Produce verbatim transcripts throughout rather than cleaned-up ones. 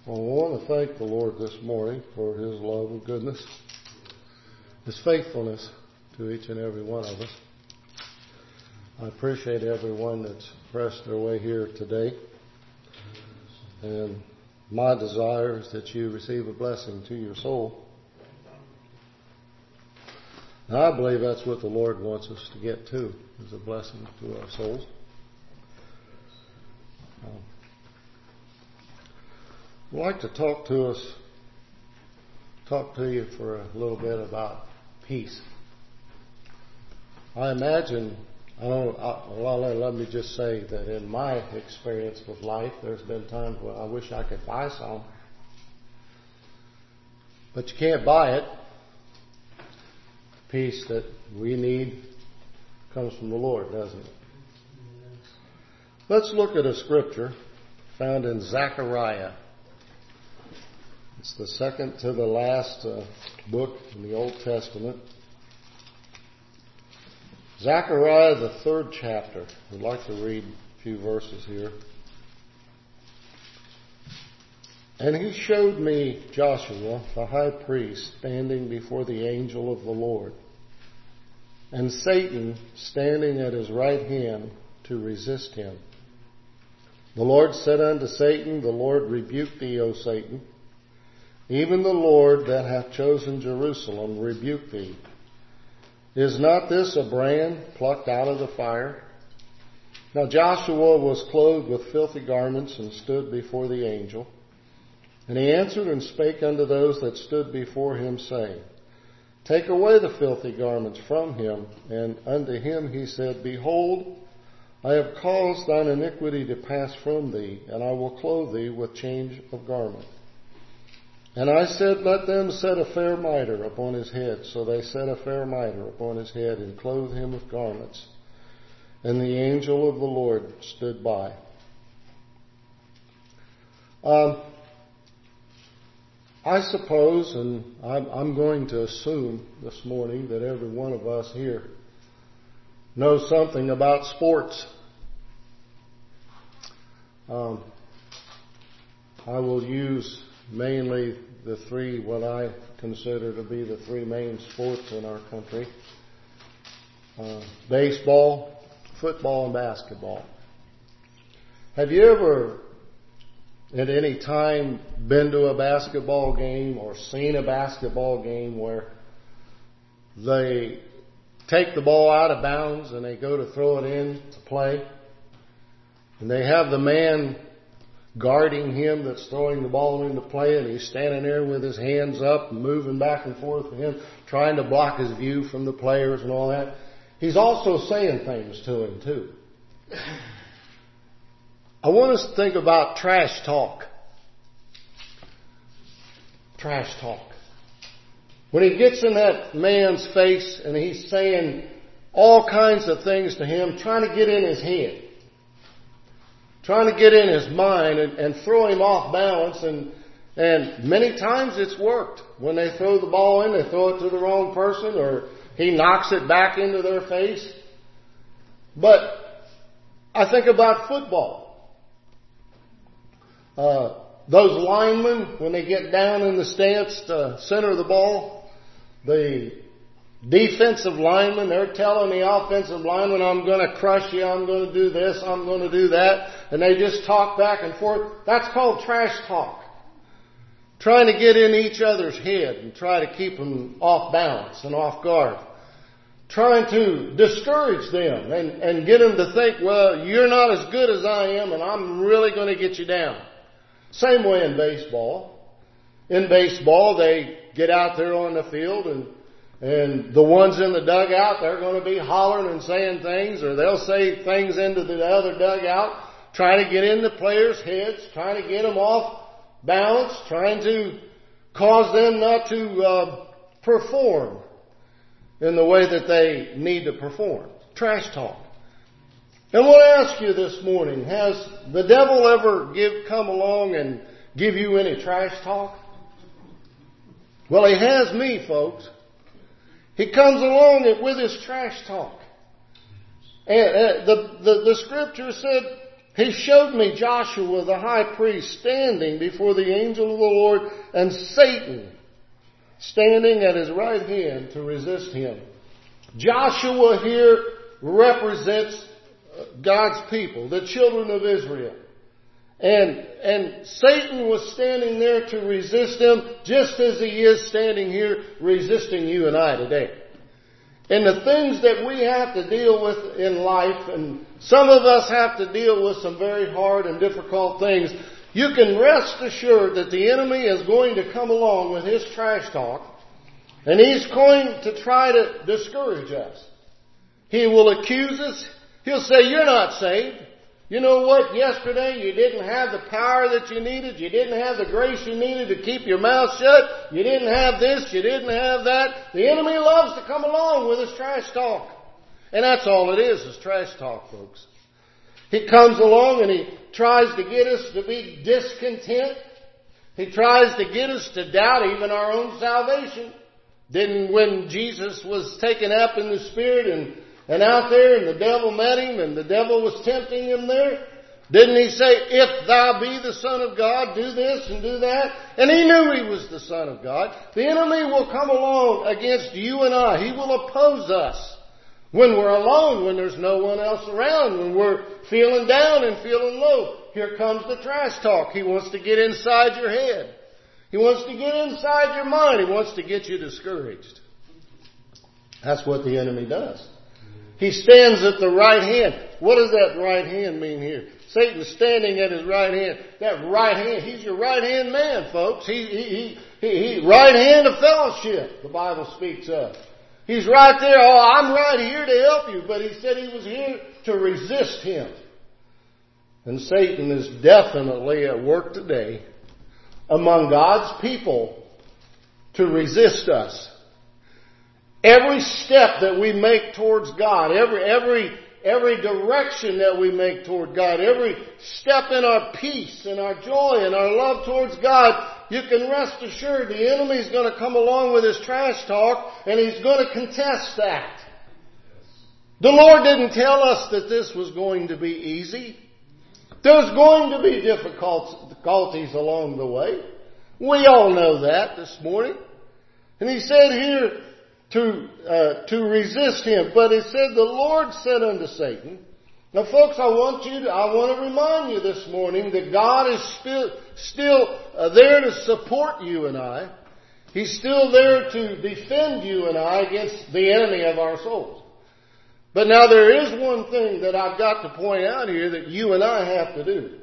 I want to thank the Lord this morning for His love and goodness, His faithfulness to each and every one of us. I appreciate everyone that's pressed their way here today. And my desire is that you receive a blessing to your soul. And I believe that's what the Lord wants us to get to, is a blessing to our souls. Um, I'd like to talk to us, talk to you for a little bit about peace. I imagine, I don't, I, well, let me just say that in my experience with life, there's been times when I wish I could buy some, but you can't buy it. Peace that we need comes from the Lord, doesn't it? Let's look at a scripture found in Zechariah. It's the second to the last uh, book in the Old Testament. Zechariah, the third chapter. I'd like to read a few verses here. And he showed me Joshua, the high priest, standing before the angel of the Lord, and Satan standing at his right hand to resist him. The Lord said unto Satan, The Lord rebuke thee, O Satan. Even the Lord that hath chosen Jerusalem rebuke thee. Is not this a brand plucked out of the fire? Now Joshua was clothed with filthy garments and stood before the angel. And he answered and spake unto those that stood before him, saying, Take away the filthy garments from him. And unto him he said, Behold, I have caused thine iniquity to pass from thee, and I will clothe thee with change of garment. And I said, Let them set a fair mitre upon his head. So they set a fair mitre upon his head, and clothed him with garments. And the angel of the Lord stood by. Um, I suppose, and I'm, I'm going to assume this morning that every one of us here knows something about sports. Um, I will use mainly the three, what I consider to be the three main sports in our country. Uh, baseball, football, and basketball. Have you ever at any time been to a basketball game or seen a basketball game where they take the ball out of bounds and they go to throw it in to play, and they have the man guarding him that's throwing the ball into play, and he's standing there with his hands up and moving back and forth with him, trying to block his view from the players and all that? He's also saying things to him too. I want us to think about trash talk. Trash talk. When he gets in that man's face and he's saying all kinds of things to him, trying to get in his head, trying to get in his mind and, and throw him off balance, and and many times it's worked. When they throw the ball in, they throw it to the wrong person, or he knocks it back into their face. But I think about football. Uh, those linemen, when they get down in the stance to center the ball, the defensive linemen, they're telling the offensive lineman, I'm going to crush you, I'm going to do this, I'm going to do that. And they just talk back and forth. That's called trash talk. Trying to get in each other's head and try to keep them off balance and off guard. Trying to discourage them and, and get them to think, well, you're not as good as I am, and I'm really going to get you down. Same way in baseball. In baseball, they get out there on the field, and and the ones in the dugout, they're going to be hollering and saying things, or they'll say things into the other dugout, trying to get in the players' heads, trying to get them off balance, trying to cause them not to uh, perform in the way that they need to perform. Trash talk. And I want to ask you this morning, has the devil ever give, come along and give you any trash talk? Well, he has me, folks. He comes along with his trash talk. And uh, the, the, the scripture said, He showed me Joshua the high priest standing before the angel of the Lord, and Satan standing at his right hand to resist him. Joshua here represents God's people, the children of Israel. And, and Satan was standing there to resist him, just as he is standing here resisting you and I today. And the things that we have to deal with in life, and some of us have to deal with some very hard and difficult things, you can rest assured that the enemy is going to come along with his trash talk, and he's going to try to discourage us. He will accuse us. He'll say, you're not saved. You know what? Yesterday you didn't have the power that you needed. You didn't have the grace you needed to keep your mouth shut. You didn't have this. You didn't have that. The enemy loves to come along with his trash talk. And that's all it is, is trash talk, folks. He comes along and he tries to get us to be discontent. He tries to get us to doubt even our own salvation. Didn't when Jesus was taken up in the Spirit and And out there, and the devil met him, and the devil was tempting him there, didn't he say, if thou be the Son of God, do this and do that? And he knew he was the Son of God. The enemy will come along against you and I. He will oppose us when we're alone, when there's no one else around, when we're feeling down and feeling low. Here comes the trash talk. He wants to get inside your head. He wants to get inside your mind. He wants to get you discouraged. That's what the enemy does. He stands at the right hand. What does that right hand mean here? Satan's standing at his right hand. That right hand, he's your right hand man, folks. He, he, he, he, he right hand of fellowship, the Bible speaks of. He's right there. Oh, I'm right here to help you. But he said he was here to resist him. And Satan is definitely at work today among God's people to resist us. Every step that we make towards God, every, every, every direction that we make toward God, every step in our peace and our joy and our love towards God, you can rest assured the enemy's going to come along with his trash talk and he's going to contest that. The Lord didn't tell us that this was going to be easy. There's going to be difficulties along the way. We all know that this morning. And he said here, to uh, to resist him. But it said, the Lord said unto Satan. Now, folks, I want you to, I want to remind you this morning that God is still, still uh, there to support you and I. He's still there to defend you and I against the enemy of our souls. But now there is one thing that I've got to point out here that you and I have to do.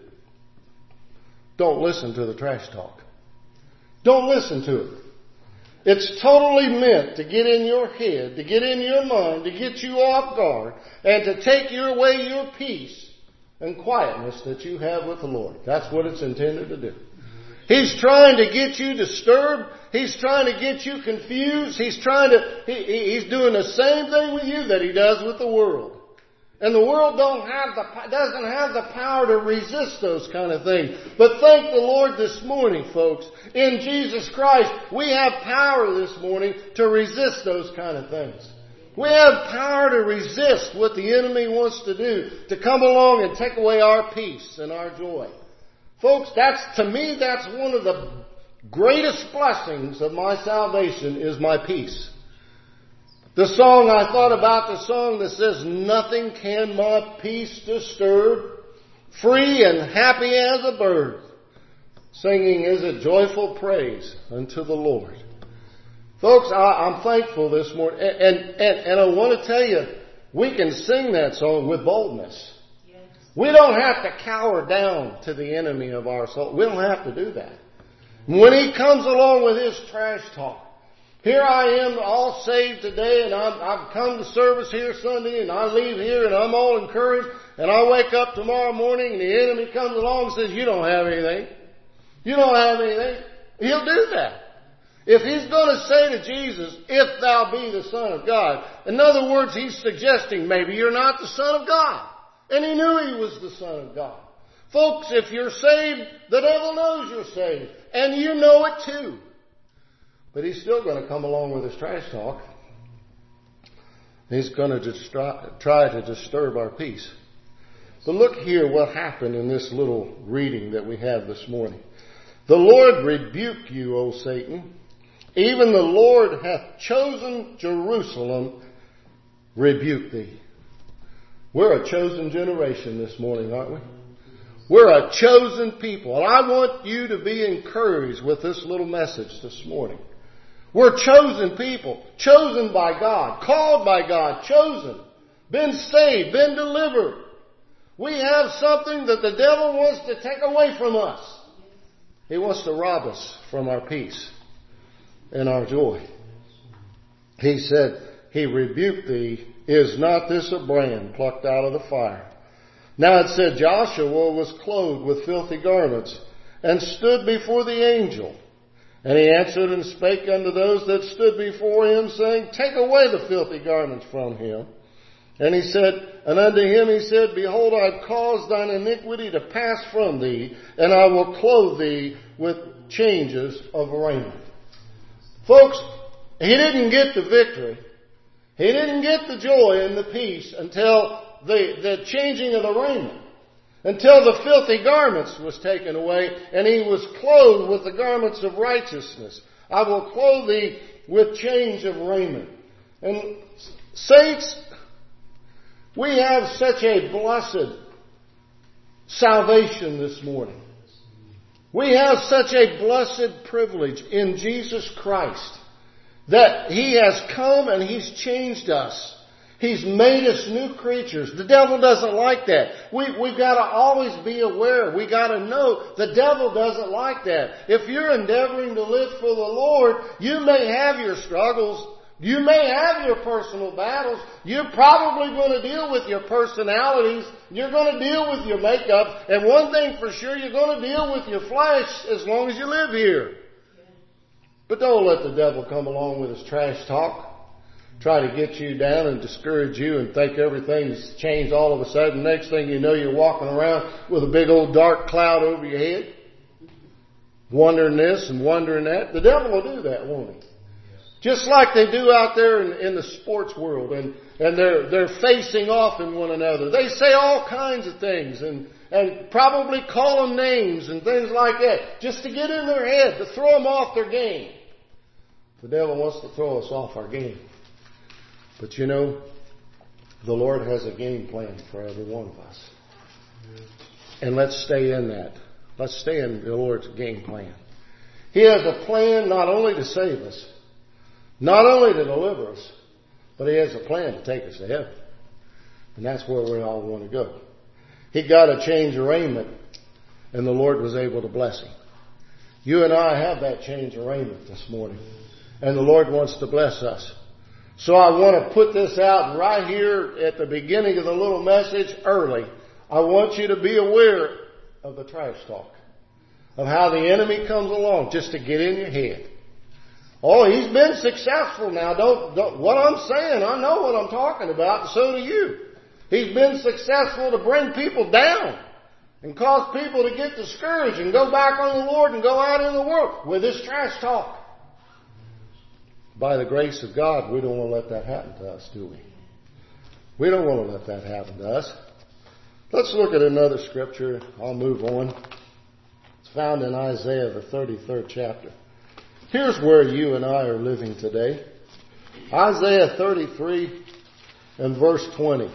Don't listen to the trash talk. Don't listen to it. It's totally meant to get in your head, to get in your mind, to get you off guard, and to take away your peace and quietness that you have with the Lord. That's what it's intended to do. He's trying to get you disturbed. He's trying to get you confused. He's trying to, he, he's doing the same thing with you that he does with the world. And the world don't have the, doesn't have the power to resist those kind of things. But thank the Lord this morning, folks. In Jesus Christ, we have power this morning to resist those kind of things. We have power to resist what the enemy wants to do, to come along and take away our peace and our joy. Folks, that's, to me, that's one of the greatest blessings of my salvation is my peace. The song, I thought about the song that says, nothing can my peace disturb, free and happy as a bird, singing is a joyful praise unto the Lord. Folks, I, I'm thankful this morning, and, and, and, and I want to tell you, we can sing that song with boldness. Yes. We don't have to cower down to the enemy of our soul. We don't have to do that. When he comes along with his trash talk, here I am all saved today, and I'm, I've come to service here Sunday, and I leave here, and I'm all encouraged, and I wake up tomorrow morning, and the enemy comes along and says, you don't have anything. You don't have anything. He'll do that. If he's going to say to Jesus, if thou be the Son of God, in other words, he's suggesting maybe you're not the Son of God. And he knew he was the Son of God. Folks, if you're saved, the devil knows you're saved, and you know it too. But he's still going to come along with his trash talk. He's going to just try to disturb our peace. But look here what happened in this little reading that we have this morning. The Lord rebuke you, O Satan. Even the Lord hath chosen Jerusalem. Rebuke thee. We're a chosen generation this morning, aren't we? We're a chosen people. And I want you to be encouraged with this little message this morning. We're chosen people. Chosen by God. Called by God. Chosen. Been saved. Been delivered. We have something that the devil wants to take away from us. He wants to rob us from our peace and our joy. He said, He rebuked thee. Is not this a brand plucked out of the fire? Now it said Joshua was clothed with filthy garments and stood before the angel. And he answered and spake unto those that stood before him, saying, Take away the filthy garments from him. And he said, and unto him he said, Behold, I have caused thine iniquity to pass from thee, and I will clothe thee with changes of raiment. Folks, he didn't get the victory. He didn't get the joy and the peace until the, the changing of the raiment. Until the filthy garments was taken away and he was clothed with the garments of righteousness. I will clothe thee with change of raiment. And saints, we have such a blessed salvation this morning. We have such a blessed privilege in Jesus Christ that He has come and He's changed us. He's made us new creatures. The devil doesn't like that. We, we've got to always be aware. We've got to know the devil doesn't like that. If you're endeavoring to live for the Lord, you may have your struggles. You may have your personal battles. You're probably going to deal with your personalities. You're going to deal with your makeup. And one thing for sure, you're going to deal with your flesh as long as you live here. But don't let the devil come along with his trash talk. Try to get you down and discourage you and think everything's changed all of a sudden. Next thing you know, you're walking around with a big old dark cloud over your head. Wondering this and wondering that. The devil will do that, won't he? Just like they do out there in, in the sports world. And, and they're, they're facing off in one another. They say all kinds of things and, and probably call them names and things like that. Just to get in their head, to throw them off their game. The devil wants to throw us off our game. But you know, the Lord has a game plan for every one of us. And let's stay in that. Let's stay in the Lord's game plan. He has a plan not only to save us, not only to deliver us, but He has a plan to take us to heaven. And that's where we all want to go. He got a change of raiment, and the Lord was able to bless him. You and I have that change of raiment this morning. And the Lord wants to bless us. So I want to put this out right here at the beginning of the little message early. I want you to be aware of the trash talk. Of how the enemy comes along just to get in your head. Oh, he's been successful now. Don't, don't, what I'm saying, I know what I'm talking about, and so do you. He's been successful to bring people down and cause people to get discouraged and go back on the Lord and go out in the world with this trash talk. By the grace of God, we don't want to let that happen to us, do we? We don't want to let that happen to us. Let's look at another scripture. I'll move on. It's found in Isaiah, the thirty-third chapter. Here's where you and I are living today. Isaiah thirty-three and verse twenty.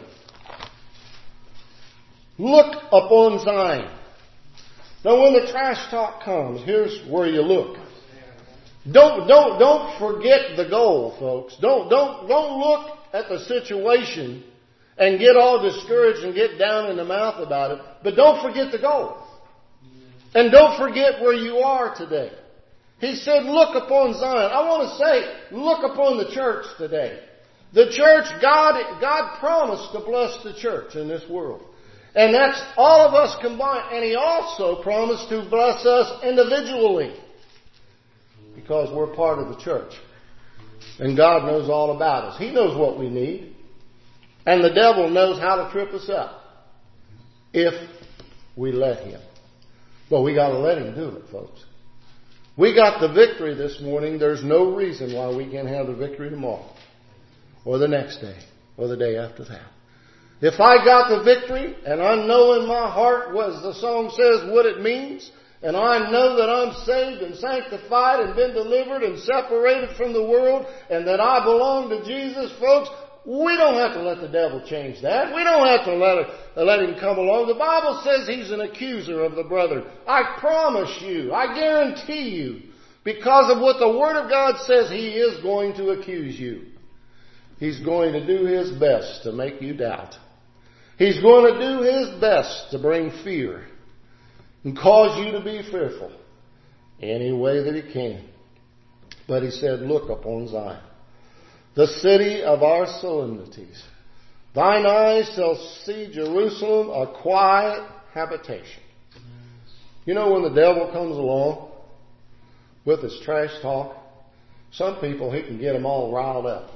Look upon Zion. Now when the trash talk comes, here's where you look. Don't, don't, don't forget the goal, folks. Don't, don't, don't look at the situation and get all discouraged and get down in the mouth about it. But don't forget the goal. And don't forget where you are today. He said, look upon Zion. I want to say, look upon the church today. The church, God, God promised to bless the church in this world. And that's all of us combined. And He also promised to bless us individually. Because we're part of the church. And God knows all about us. He knows what we need. And the devil knows how to trip us up. If we let him. But we got to let him do it, folks. We got the victory this morning. There's no reason why we can't have the victory tomorrow. Or the next day. Or the day after that. If I got the victory and I know in my heart, as the song says, what it means, and I know that I'm saved and sanctified and been delivered and separated from the world and that I belong to Jesus, folks, we don't have to let the devil change that. We don't have to let, it, let him come along. The Bible says he's an accuser of the brethren. I promise you, I guarantee you, because of what the Word of God says, he is going to accuse you. He's going to do his best to make you doubt. He's going to do his best to bring fear and cause you to be fearful any way that he can. But he said, look upon Zion, the city of our solemnities. Thine eyes shall see Jerusalem, a quiet habitation. You know, when the devil comes along with his trash talk, some people, he can get them all riled up.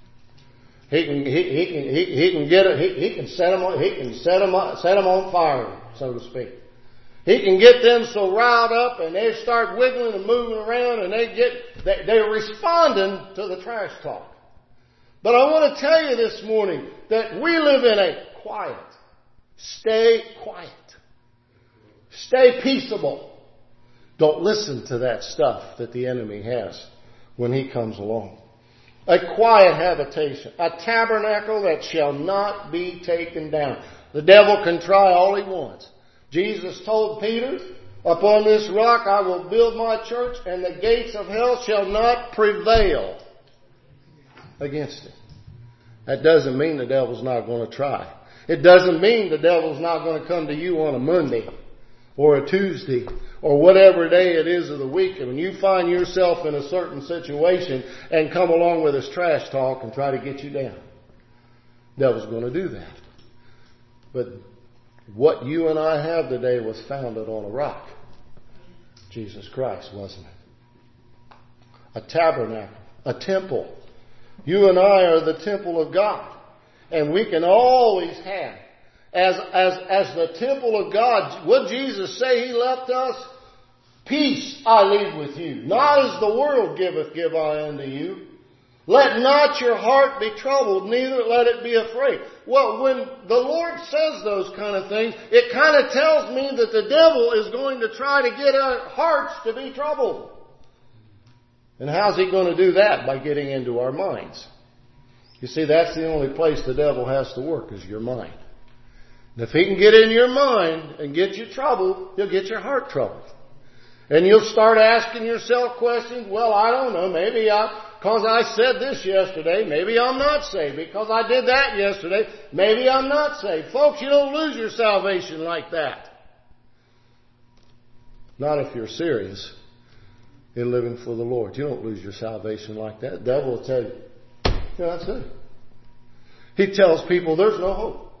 He can, he, he can, he, he can get it, he, he can set them on, he can set them on, set them on fire, so to speak. He can get them so riled up and they start wiggling and moving around and they get, they, they're responding to the trash talk. But I want to tell you this morning that we live in a quiet. Stay quiet. Stay peaceable. Don't listen to that stuff that the enemy has when he comes along. A quiet habitation. A tabernacle that shall not be taken down. The devil can try all he wants. Jesus told Peter, upon this rock I will build my church, and the gates of hell shall not prevail against it. That doesn't mean the devil's not going to try. It doesn't mean the devil's not going to come to you on a Monday or a Tuesday or whatever day it is of the week, and when you find yourself in a certain situation and come along with his trash talk and try to get you down. The devil's going to do that. But what you and I have today was founded on a rock. Jesus Christ, wasn't it? A tabernacle, a temple. You and I are the temple of God. And we can always have, as, as, as the temple of God, what Jesus say He left us? Peace I leave with you. Not as the world giveth, give I unto you. Let not your heart be troubled, neither let it be afraid. Well, when the Lord says those kind of things, it kind of tells me that the devil is going to try to get our hearts to be troubled. And how's he going to do that? By getting into our minds. You see, that's the only place the devil has to work, is your mind. And if he can get in your mind and get you troubled, he'll get your heart troubled. And you'll start asking yourself questions. Well, I don't know, maybe I... Because I said this yesterday, maybe I'm not saved. Because I did that yesterday, maybe I'm not saved. Folks, you don't lose your salvation like that. Not if you're serious in living for the Lord. You don't lose your salvation like that. The devil will tell you, yeah, that's it. He tells people there's no hope.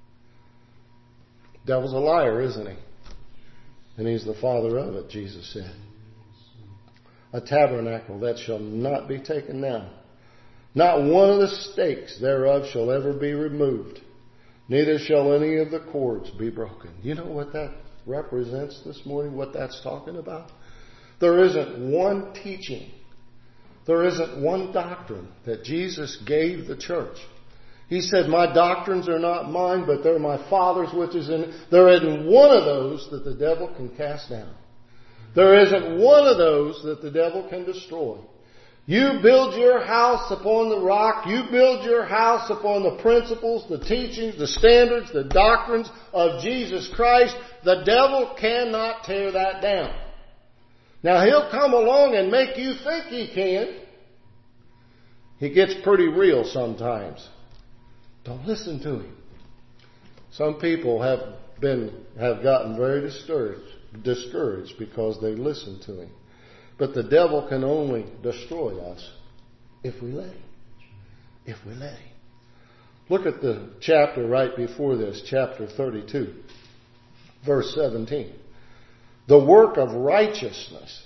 The devil's a liar, isn't he? And he's the father of it, Jesus said. A tabernacle that shall not be taken down. Not one of the stakes thereof shall ever be removed. Neither shall any of the cords be broken. You know what that represents this morning? What that's talking about? There isn't one teaching. There isn't one doctrine that Jesus gave the church. He said, my doctrines are not mine, but they're my Father's which is in... There isn't one of those that the devil can cast down. There isn't one of those that the devil can destroy. You build your house upon the rock. You build your house upon the principles, the teachings, the standards, the doctrines of Jesus Christ. The devil cannot tear that down. Now, he'll come along and make you think he can. He gets pretty real sometimes. Don't listen to him. Some people have been, have gotten very discouraged. discouraged because they listen to him. But the devil can only destroy us if we let him. If we let him. Look at the chapter right before this, chapter thirty-two, verse seventeen. The work of righteousness.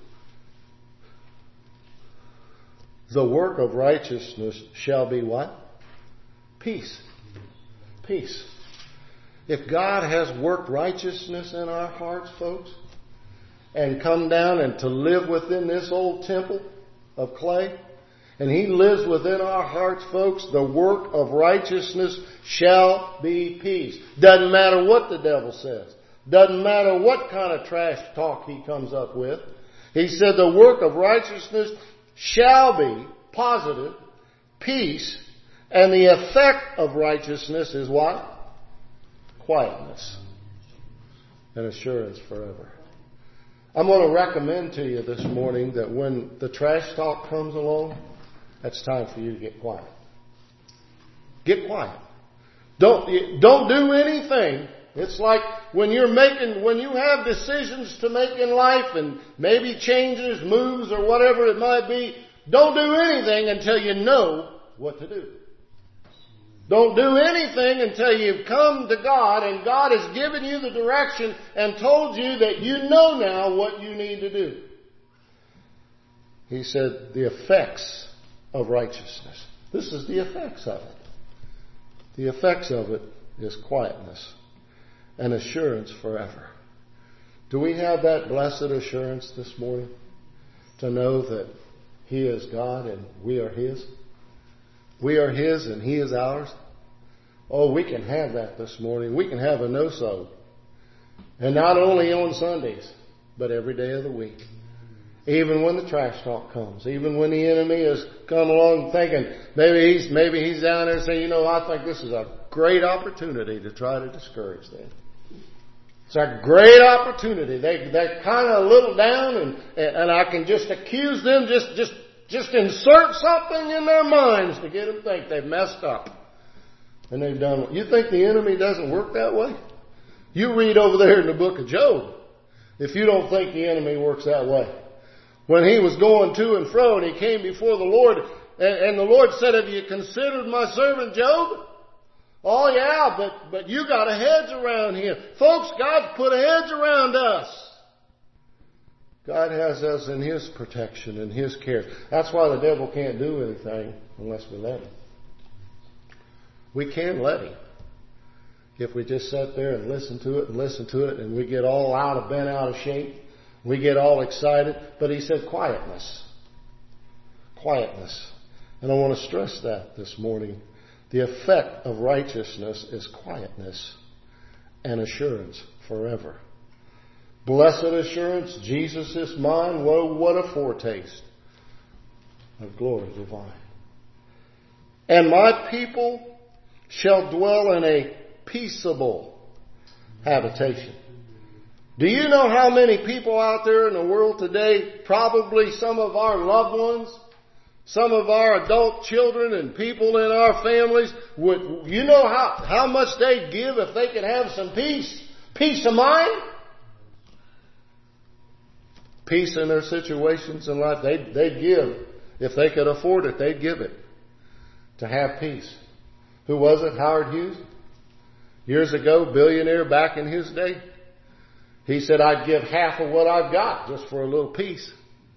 The work of righteousness shall be what? Peace. Peace. If God has worked righteousness in our hearts, folks, and come down and to live within this old temple of clay, and He lives within our hearts, folks, the work of righteousness shall be peace. Doesn't matter what the devil says. Doesn't matter what kind of trash talk he comes up with. He said the work of righteousness shall be positive, peace, and the effect of righteousness is what? Quietness and assurance forever. I'm going to recommend to you this morning that when the trash talk comes along, it's time for you to get quiet. Get quiet. Don't, don't do anything. It's like when you're making, when you have decisions to make in life and maybe changes, moves, or whatever it might be, don't do anything until you know what to do. Don't do anything until you've come to God and God has given you the direction and told you that you know now what you need to do. He said the effects of righteousness. This is the effects of it. The effects of it is quietness and assurance forever. Do we have that blessed assurance this morning to know that He is God and we are His? We are His and He is ours. Oh, we can have that this morning. We can have a no-so. And not only on Sundays, but every day of the week. Even when the trash talk comes. Even when the enemy has come along thinking, maybe he's, maybe he's down there saying, you know, I think this is a great opportunity to try to discourage them. It's a great opportunity. They, they're kind of a little down and, and I can just accuse them, just, just, just insert something in their minds to get them to think they've messed up. And they've done. You think the enemy doesn't work that way? You read over there in the book of Job. If you don't think the enemy works that way. When he was going to and fro and he came before the Lord and, and the Lord said, have you considered my servant Job? Oh yeah, but, but you got a hedge around him. Folks, God's put a hedge around us. God has us in His protection and His care. That's why the devil can't do anything unless we let him. We can let him. If we just sit there and listen to it and listen to it and we get all out of bent out of shape, we get all excited. But He said quietness. Quietness. And I want to stress that this morning. The effect of righteousness is quietness and assurance forever. Blessed assurance, Jesus is mine. Whoa, what a foretaste of glory divine. And my people shall dwell in a peaceable habitation. Do you know how many people out there in the world today, probably some of our loved ones, some of our adult children and people in our families, would, you know how, how much they'd give if they could have some peace, peace of mind? Peace in their situations in life, they'd, they'd give. If they could afford it, they'd give it to have peace. Who was it? Howard Hughes? Years ago, billionaire back in his day. He said, I'd give half of what I've got just for a little peace.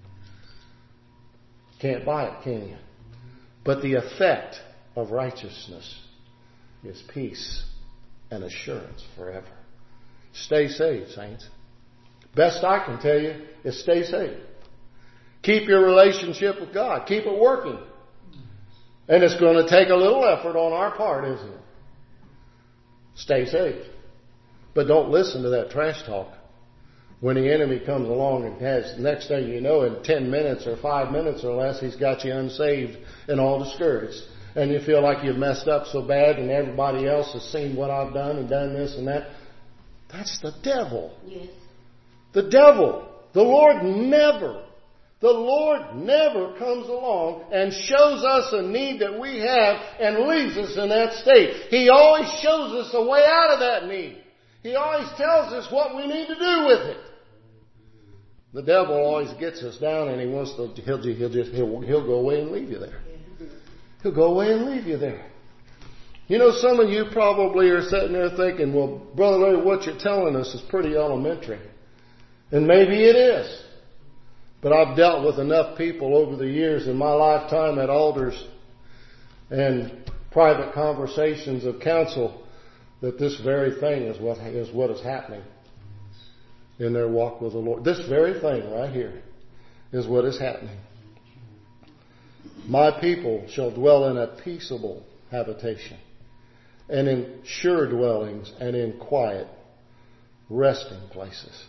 Can't buy it, can you? But the effect of righteousness is peace and assurance forever. Stay saved, saints. Best I can tell you is stay saved. Keep your relationship with God. Keep it working. And it's going to take a little effort on our part, isn't it? Stay saved. But don't listen to that trash talk. When the enemy comes along and has, next thing you know, in ten minutes or five minutes or less, he's got you unsaved and all discouraged. And you feel like you've messed up so bad and everybody else has seen what I've done and done this and that. That's the devil. Yes. The devil. The Lord never The Lord never comes along and shows us a need that we have and leaves us in that state. He always shows us a way out of that need. He always tells us what we need to do with it. The devil always gets us down and he wants to, he'll, he'll just, he'll, he'll go away and leave you there. He'll go away and leave you there. You know, some of you probably are sitting there thinking, well, Brother Larry, what you're telling us is pretty elementary. And maybe it is. But I've dealt with enough people over the years in my lifetime at altars and private conversations of counsel that this very thing is what is what is happening in their walk with the Lord. This very thing right here is what is happening. My people shall dwell in a peaceable habitation, and in sure dwellings, and in quiet resting places.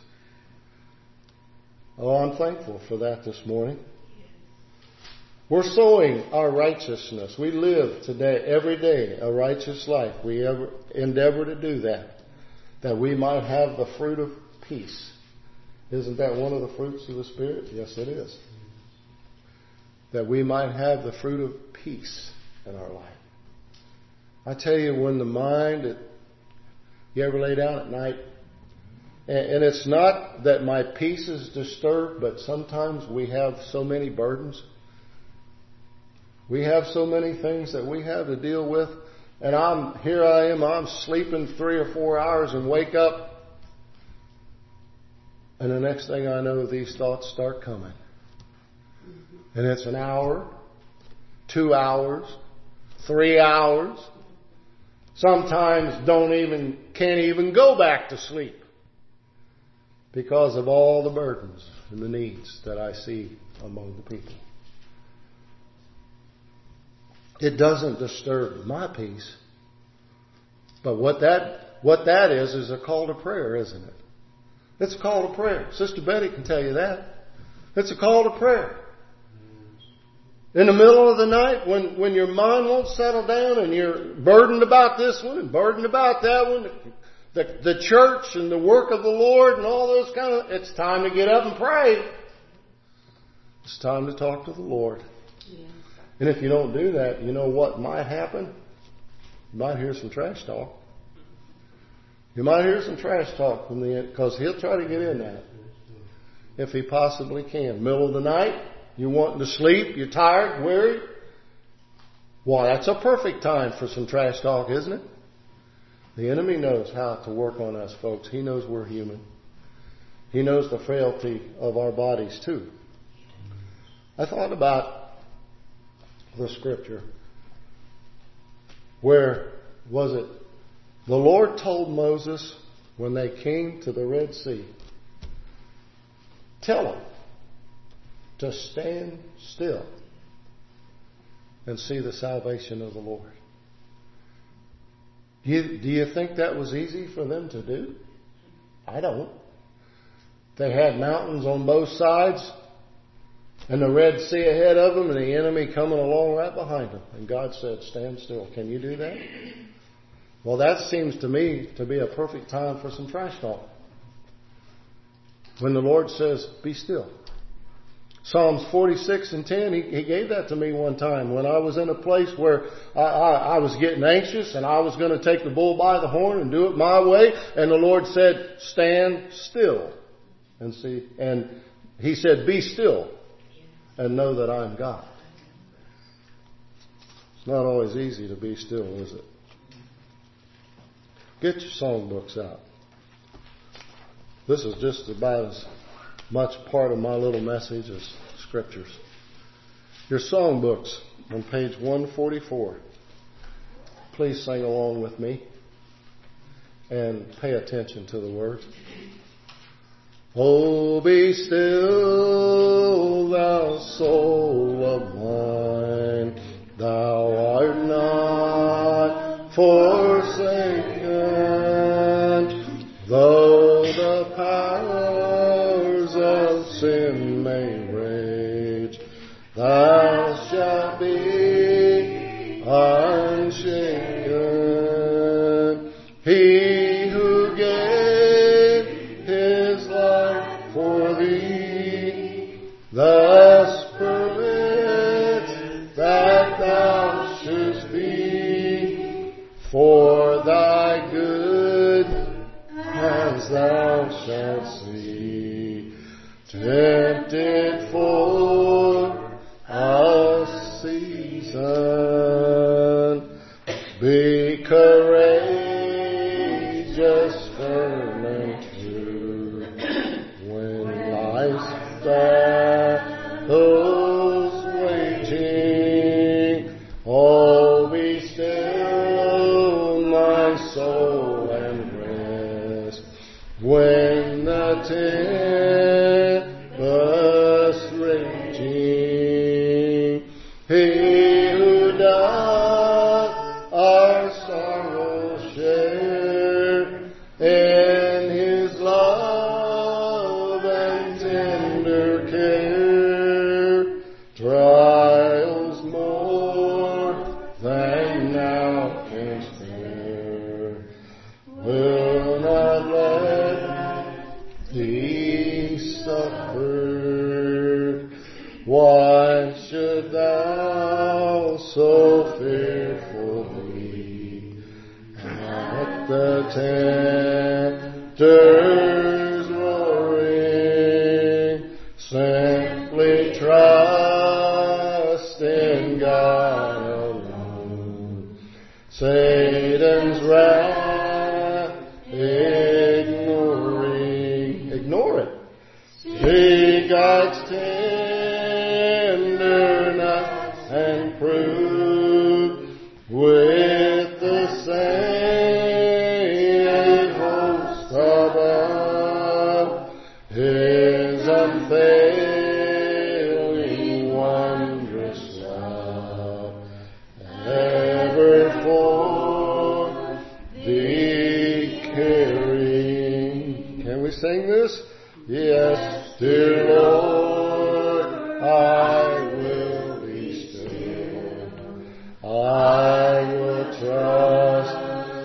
Oh, I'm thankful for that this morning. We're sowing our righteousness. We live today, every day, a righteous life. We ever endeavor to do that, that we might have the fruit of peace. Isn't that one of the fruits of the Spirit? Yes, it is. That we might have the fruit of peace in our life. I tell you, when the mind, it, you ever lay down at night, and, and it's not that my peace is disturbed, but sometimes we have so many burdens. We have so many things that we have to deal with, and I'm here I am, I'm sleeping three or four hours and wake up, and the next thing I know, these thoughts start coming. And it's an hour, two hours, three hours. Sometimes don't even, can't even go back to sleep because of all the burdens and the needs that I see among the people. It doesn't disturb my peace. But what that, what that is, is a call to prayer, isn't it? It's a call to prayer. Sister Betty can tell you that. It's a call to prayer. In the middle of the night, when, when your mind won't settle down and you're burdened about this one and burdened about that one, the, the church and the work of the Lord and all those kind of, it's time to get up and pray. It's time to talk to the Lord. Yeah. And if you don't do that, you know what might happen? You might hear some trash talk. You might hear some trash talk from the end, because he'll try to get in that if he possibly can. Middle of the night, you're wanting to sleep, you're tired, weary. Why, that's a perfect time for some trash talk, isn't it? The enemy knows how to work on us, folks. He knows we're human. He knows the frailty of our bodies, too. I thought about the scripture. Where was it? The Lord told Moses when they came to the Red Sea, tell them to stand still and see the salvation of the Lord. You, do you think that was easy for them to do? I don't. They had mountains on both sides and the Red Sea ahead of them and the enemy coming along right behind them. And God said, stand still. Can you do that? Well, that seems to me to be a perfect time for some trash talk. When the Lord says, be still. Psalms forty-six and ten, he, he gave that to me one time when I was in a place where I, I, I was getting anxious and I was going to take the bull by the horn and do it my way. And the Lord said, stand still. And see, and he said, be still and know that I'm God. It's not always easy to be still, is it? Get your songbooks out. This is just about as much part of my little message as scriptures. Your songbooks on page one forty-four. Please sing along with me and pay attention to the words. Oh, be still, thou soul of mine, thou art not forsaken, though the powers of sin may rage, thou shalt be unshaken. He who gave his life for thee, thus permits that thou shouldst be, for thy good as thou shalt see, tempted for a season. Be courageous, firm and true, when life's battle's waging. Oh, be still, my soul, and rest when the tempest raging. He who doth our sorrow share in His love and tender care. Trials more than now can spare will not let thee suffer. Why should thou so fearful be at the tempter's roaring? Simply trust in God alone. Satan's wrath ignoring. Ignore it. See God's tenderness and prove with the sainted host above His unfailing wondrous love ever for thee caring. Can we sing this? Yes, dear Lord, I will be still. I will trust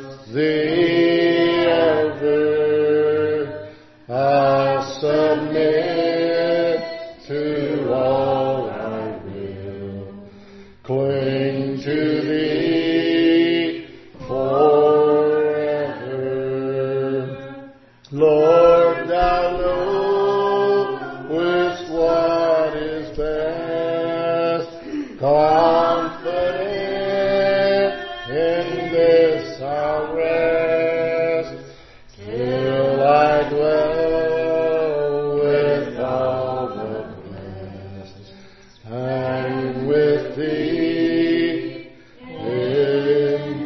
Thee ever. I'll submit to all I will. Cling to Thee forever. Lord, Thou knowest what is best. Confident in this I'll rest, till I dwell with all the blessed, and with Thee in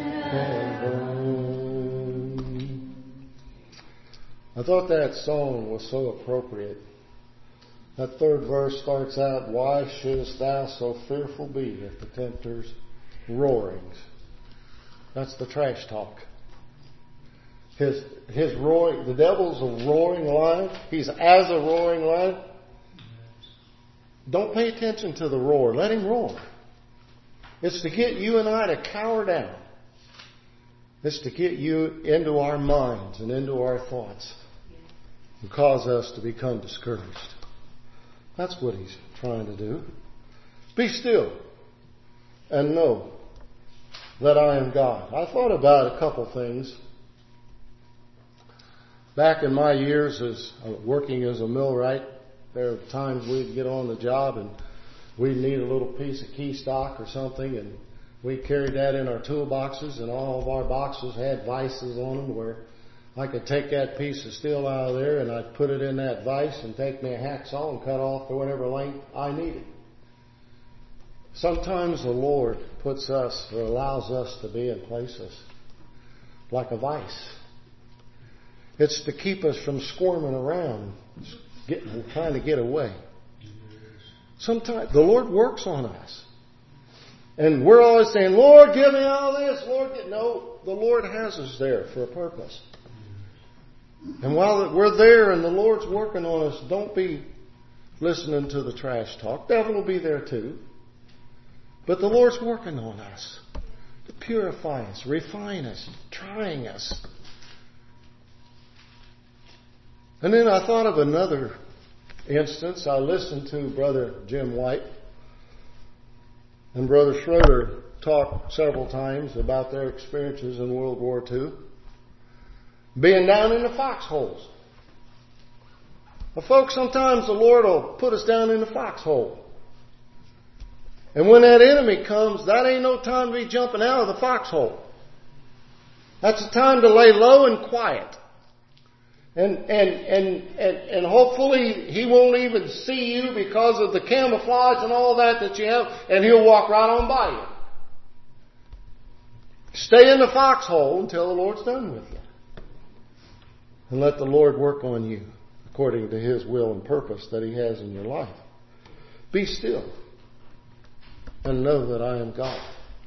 heaven. I thought that song was so appropriate. That third verse starts out, why shouldest thou so fearful be at the tempter's roarings? That's the trash talk. His, his roaring, the devil's a roaring lion. He's as a roaring lion. Don't pay attention to the roar. Let him roar. It's to get you and I to cower down. It's to get you into our minds and into our thoughts and cause us to become discouraged. That's what he's trying to do. Be still and know that I am God. I thought about a couple things. Back in my years as uh, working as a millwright, there are times we'd get on the job and we'd need a little piece of key stock or something, and we carried that in our toolboxes, and all of our boxes had vices on them where I could take that piece of steel out of there and I'd put it in that vise and take me a hacksaw and cut off to whatever length I needed. Sometimes the Lord puts us or allows us to be in places like a vise. It's to keep us from squirming around, getting, trying to get away. Sometimes the Lord works on us. And we're always saying, Lord, give me all this. Lord, get... No, the Lord has us there for a purpose. And while we're there and the Lord's working on us, don't be listening to the trash talk. The devil will be there too. But the Lord's working on us to purify us, refine us, trying us. And then I thought of another instance. I listened to Brother Jim White and Brother Schroeder talk several times about their experiences in World War Two. Being down in the foxholes. Well, folks, sometimes the Lord will put us down in the foxhole. And when that enemy comes, that ain't no time to be jumping out of the foxhole. That's a time to lay low and quiet. And, and, and, and, and hopefully he won't even see you because of the camouflage and all that that you have, and he'll walk right on by you. Stay in the foxhole until the Lord's done with you. And let the Lord work on you according to His will and purpose that He has in your life. Be still and know that I am God.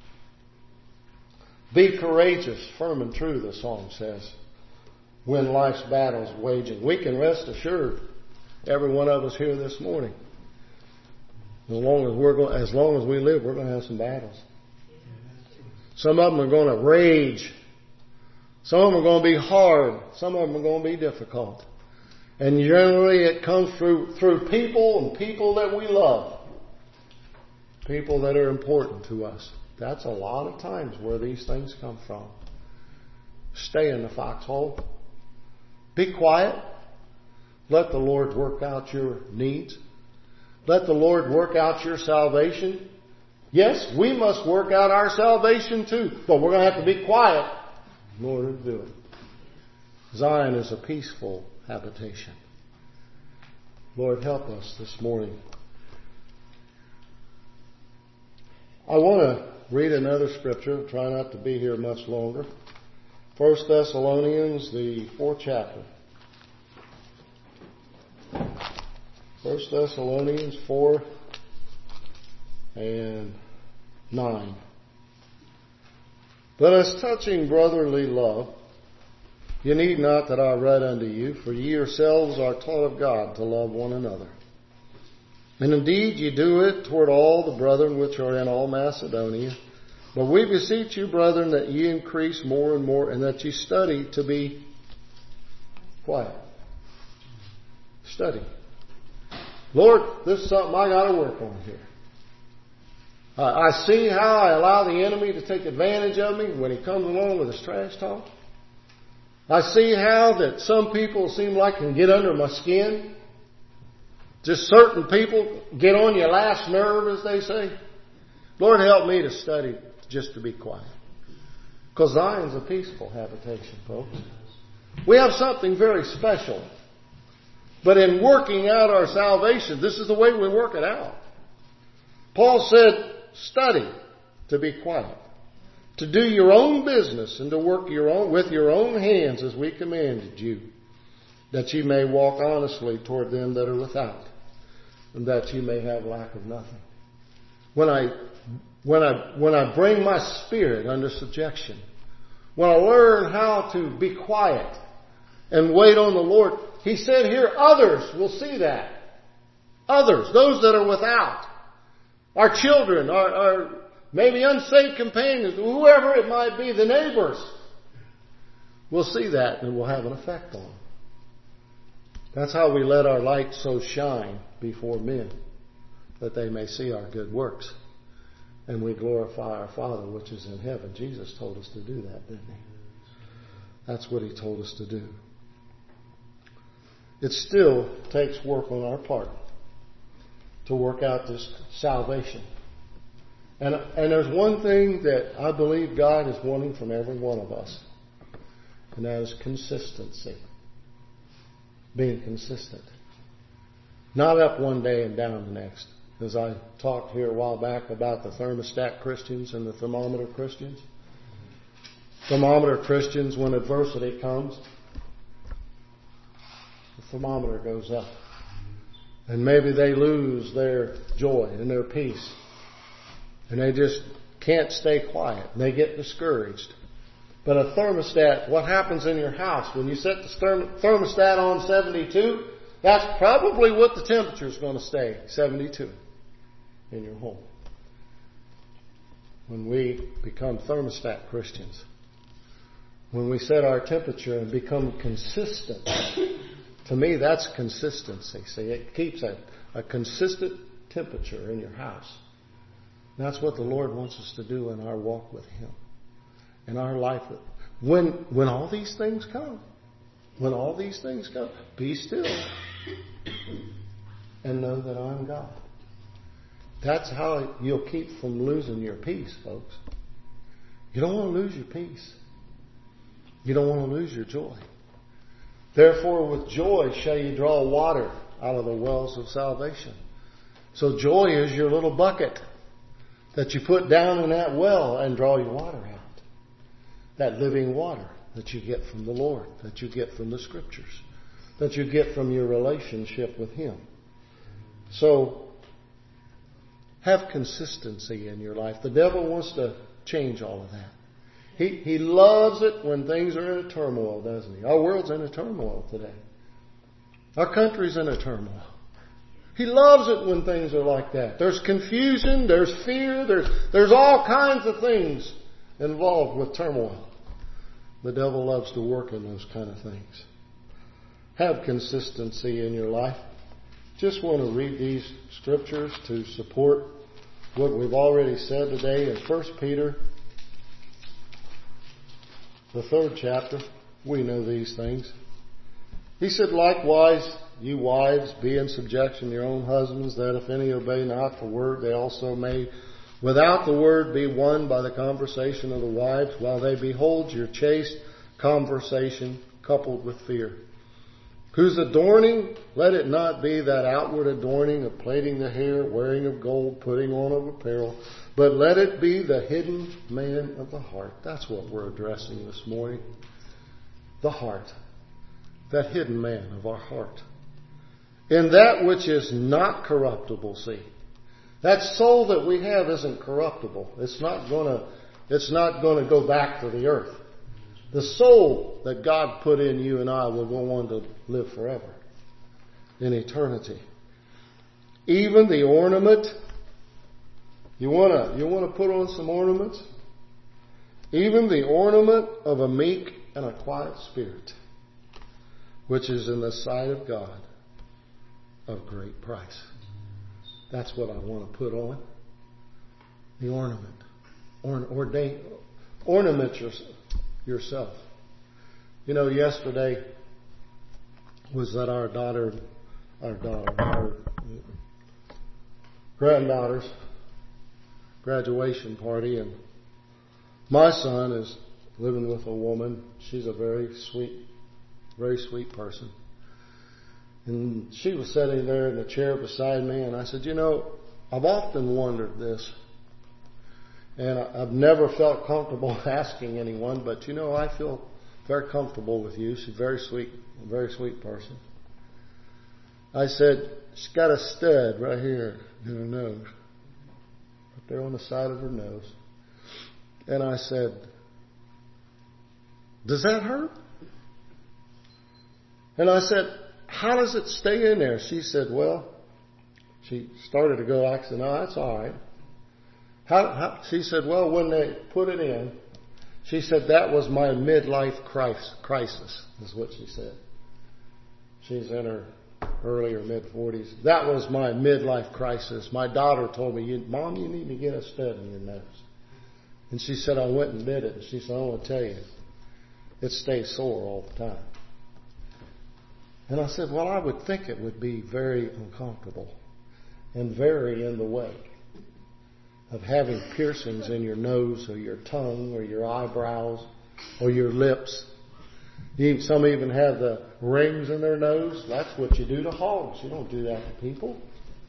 Be courageous, firm and true, the song says, when life's battle's waging. We can rest assured, every one of us here this morning, as long as we're going, as long as we live, we're going to have some battles. Some of them are going to rage. Some of them are going to be hard. Some of them are going to be difficult. And generally it comes through, through people and people that we love. People that are important to us. That's a lot of times where these things come from. Stay in the foxhole. Be quiet. Let the Lord work out your needs. Let the Lord work out your salvation. Yes, we must work out our salvation too, but we're going to have to be quiet in order to do it. Zion is a peaceful habitation. Lord, help us this morning. I want to read another scripture. Try not to be here much longer. First Thessalonians, the fourth chapter. First Thessalonians four and nine. But as touching brotherly love, you need not that I write unto you, for ye yourselves are taught of God to love one another. And indeed ye do it toward all the brethren which are in all Macedonia. But we beseech you, brethren, that ye increase more and more, and that ye study to be quiet. Study. Lord, this is something I got to work on here. Uh, I see how I allow the enemy to take advantage of me when he comes along with his trash talk. I see how that some people seem like can get under my skin. Just certain people get on your last nerve, as they say. Lord, help me to study just to be quiet. Because Zion's a peaceful habitation, folks. We have something very special. But in working out our salvation, this is the way we work it out. Paul said, study to be quiet, to do your own business and to work your own with your own hands as we commanded you, that ye may walk honestly toward them that are without, and that ye may have lack of nothing. When I when I when I bring my spirit under subjection, when I learn how to be quiet and wait on the Lord, he said here, others will see that. Others, those that are without. Our children, our, our maybe unsaved companions, whoever it might be, the neighbors, will see that and it will have an effect on them. That's how we let our light so shine before men, that they may see our good works. And we glorify our Father which is in heaven. Jesus told us to do that, didn't he? That's what he told us to do. It still takes work on our part to work out this salvation. And, and there's one thing that I believe God is wanting from every one of us, and that is consistency. Being consistent. Not up one day and down the next. As I talked here a while back about the thermostat Christians and the thermometer Christians. Thermometer Christians, when adversity comes, the thermometer goes up. And maybe they lose their joy and their peace. And they just can't stay quiet. And they get discouraged. But a thermostat, what happens in your house when you set the thermostat on seventy-two? That's probably what the temperature is going to stay, seventy-two, in your home. When we become thermostat Christians, when we set our temperature and become consistent, to me that's consistency. See, it keeps a, a consistent temperature in your house. That's what the Lord wants us to do in our walk with Him. In our life. When, when all these things come, when all these things come, be still and know that I'm God. That's how you'll keep from losing your peace, folks. You don't want to lose your peace. You don't want to lose your joy. Therefore, with joy shall you draw water out of the wells of salvation. So joy is your little bucket that you put down in that well and draw your water out. That living water that you get from the Lord, that you get from the Scriptures, that you get from your relationship with Him. So, Have consistency in your life. The devil wants to change all of that. He, he loves it when things are in a turmoil, doesn't he? Our world's in a turmoil today. Our country's in a turmoil. He loves it when things are like that. There's confusion, there's fear, there's, there's all kinds of things involved with turmoil. The devil loves to work in those kind of things. Have consistency in your life. Just want to read these scriptures to support what we've already said today in First Peter, the third chapter. We know these things. He said, likewise, you wives, be in subjection to your own husbands, that if any obey not the word, they also may, without the word, be won by the conversation of the wives, while they behold your chaste conversation coupled with fear. Whose adorning, let it not be that outward adorning of plaiting the hair, wearing of gold, putting on of apparel, but let it be the hidden man of the heart. That's what we're addressing this morning. The heart. That hidden man of our heart. In that which is not corruptible, see. That soul that we have isn't corruptible. It's not gonna, it's not gonna go back to the earth. The soul that God put in you and I will go on to live forever in eternity. Even the ornament. You wanna, you wanna put on some ornaments? Even the ornament of a meek and a quiet spirit, which is in the sight of God of great price. That's what I want to put on. The ornament. Orn, ordain, ornament yourself. yourself. You know, yesterday was at our daughter, our daughter, our granddaughter's graduation party, and my son is living with a woman. She's a very sweet, very sweet person. And she was sitting there in the chair beside me, and I said, you know, I've often wondered this. And I've never felt comfortable asking anyone, but you know, I feel very comfortable with you. She's very sweet, a very sweet person. I said, she's got a stud right here in her nose, right there on the side of her nose. And I said, does that hurt? And I said, how does it stay in there? She said, well, she started to go, I said, no, that's all right. How, how, she said, well, when they put it in, she said, that was my midlife crisis, is what she said. She's in her early or mid-forties. That was my midlife crisis. My daughter told me, Mom, you need to get a stud in your nose. And she said, I went and did it. And she said, I want to tell you, it stays sore all the time. And I said, well, I would think it would be very uncomfortable and very in the way of having piercings in your nose or your tongue or your eyebrows or your lips. You, some even have the rings in their nose. That's what you do to hogs. You don't do that to people.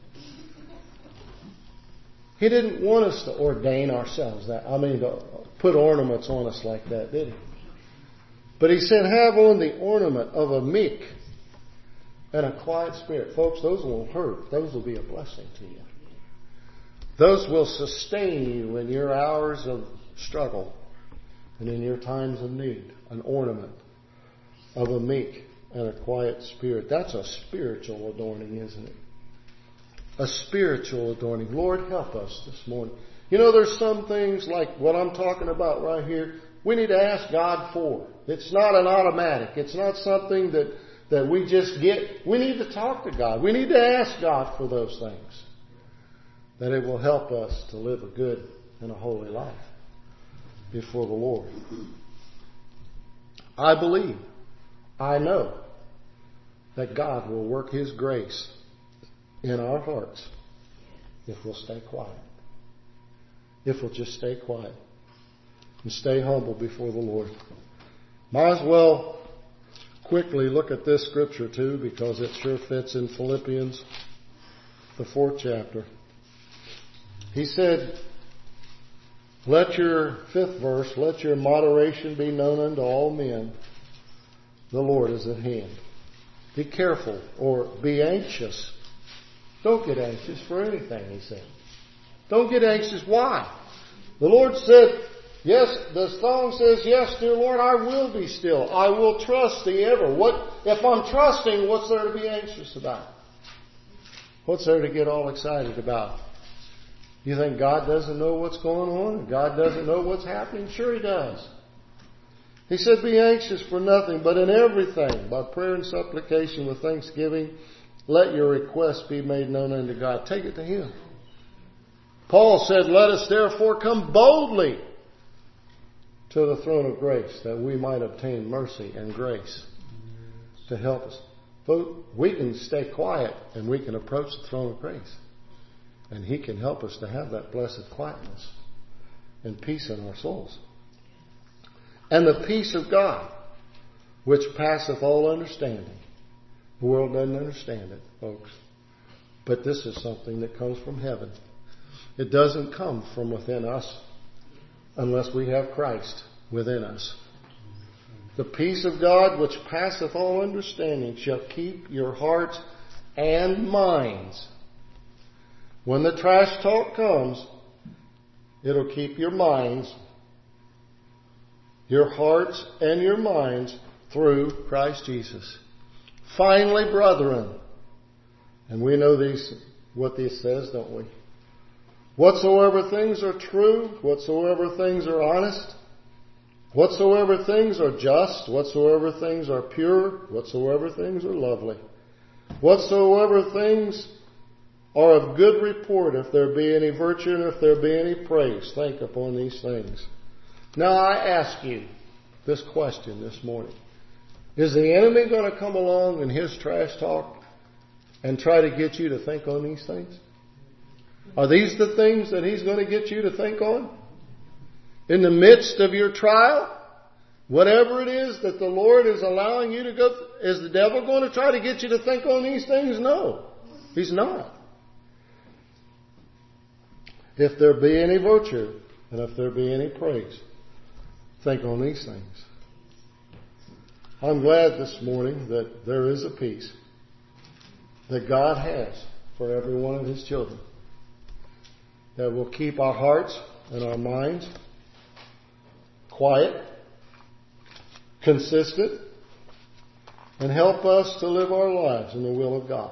He didn't want us to ordain ourselves that. I mean, to put ornaments on us like that, did he? But he said, have on the ornament of a meek and a quiet spirit. Folks, those won't hurt. Those will be a blessing to you. Those will sustain you in your hours of struggle and in your times of need. An ornament of a meek and a quiet spirit. That's a spiritual adorning, isn't it? A spiritual adorning. Lord, help us this morning. You know, there's some things like what I'm talking about right here, we need to ask God for. It's not an automatic. It's not something that, that we just get. We need to talk to God. We need to ask God for those things. That it will help us to live a good and a holy life before the Lord. I believe, I know that God will work His grace in our hearts if we'll stay quiet. If we'll just stay quiet and stay humble before the Lord. Might as well quickly look at this scripture too, because it sure fits in Philippians, the fourth chapter. He said, let your, fifth verse, let your moderation be known unto all men. The Lord is at hand. Be careful or be anxious. Don't get anxious for anything, he said. Don't get anxious. Why? The Lord said, yes, the song says, yes, dear Lord, I will be still. I will trust Thee ever. What, if I'm trusting, what's there to be anxious about? What's there to get all excited about? You think God doesn't know what's going on? God doesn't know what's happening? Sure He does. He said, be anxious for nothing, but in everything, by prayer and supplication with thanksgiving, let your requests be made known unto God. Take it to Him. Paul said, let us therefore come boldly to the throne of grace, that we might obtain mercy and grace to help us. We can stay quiet and we can approach the throne of grace. And He can help us to have that blessed quietness and peace in our souls. And the peace of God, which passeth all understanding. The world doesn't understand it, folks. But this is something that comes from heaven. It doesn't come from within us unless we have Christ within us. The peace of God, which passeth all understanding, shall keep your hearts and minds. When the trash talk comes, it'll keep your minds, your hearts and your minds through Christ Jesus. Finally, brethren, and we know these, what this says, don't we? Whatsoever things are true, whatsoever things are honest, whatsoever things are just, whatsoever things are pure, whatsoever things are lovely, whatsoever things are of good report, if there be any virtue and if there be any praise, think upon these things. Now I ask you this question this morning. Is the enemy going to come along in his trash talk and try to get you to think on these things? Are these the things that he's going to get you to think on? In the midst of your trial? Whatever it is that the Lord is allowing you to go through, is the devil going to try to get you to think on these things? No, he's not. If there be any virtue and if there be any praise, think on these things. I'm glad this morning that there is a peace that God has for every one of His children that will keep our hearts and our minds quiet, consistent, and help us to live our lives in the will of God.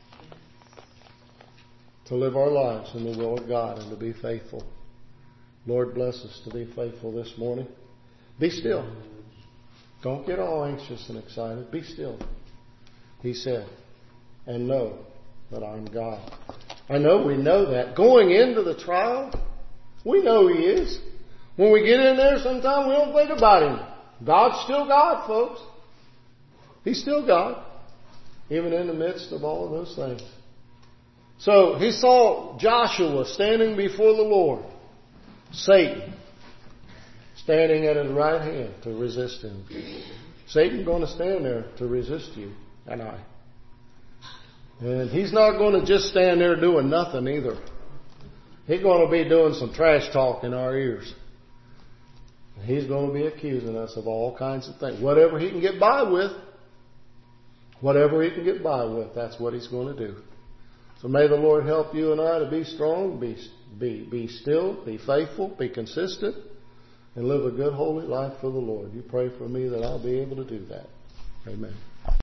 To live our lives in the will of God and to be faithful. Lord, bless us to be faithful this morning. Be still. Don't get all anxious and excited. Be still. He said, and know that I'm God. I know we know that. Going into the trial, we know He is. When we get in there, sometimes we don't think about Him. God's still God, folks. He's still God, even in the midst of all of those things. So he saw Joshua standing before the Lord. Satan standing at his right hand to resist him. Satan's going to stand there to resist you and I. And he's not going to just stand there doing nothing either. He's going to be doing some trash talk in our ears. He's going to be accusing us of all kinds of things. Whatever he can get by with, whatever he can get by with, that's what he's going to do. So may the Lord help you and I to be strong, be, be, be still, be faithful, be consistent, and live a good, holy life for the Lord. You pray for me that I'll be able to do that. Amen.